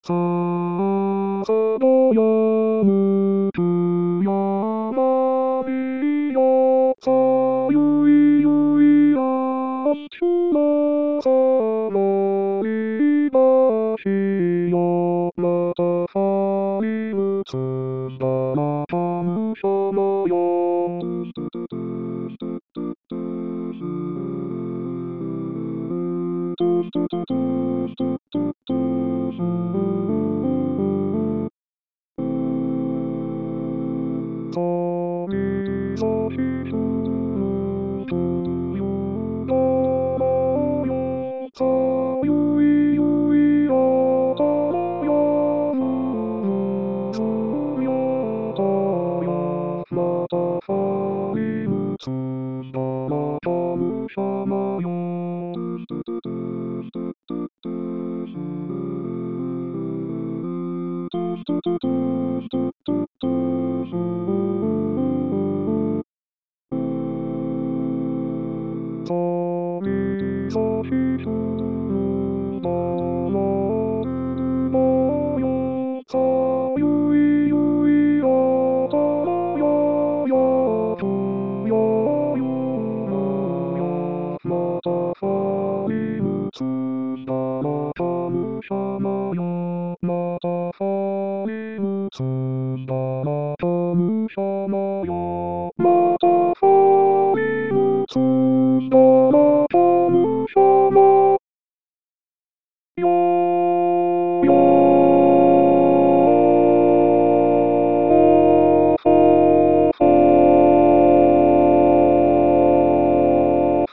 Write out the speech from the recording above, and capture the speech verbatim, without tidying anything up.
さあそのよむくやまびよさゆいゆいあっちのさのいばしよまたさいむつだらかむしょのよとみそしすとゆののよさゆいゆいあたらやすすよたやまたさいむつだらかむしゃまよとみそしすだらのよさゆいゆいあたらややすやゆむやまたさいむつだらかむしゃまよまたさいむつだら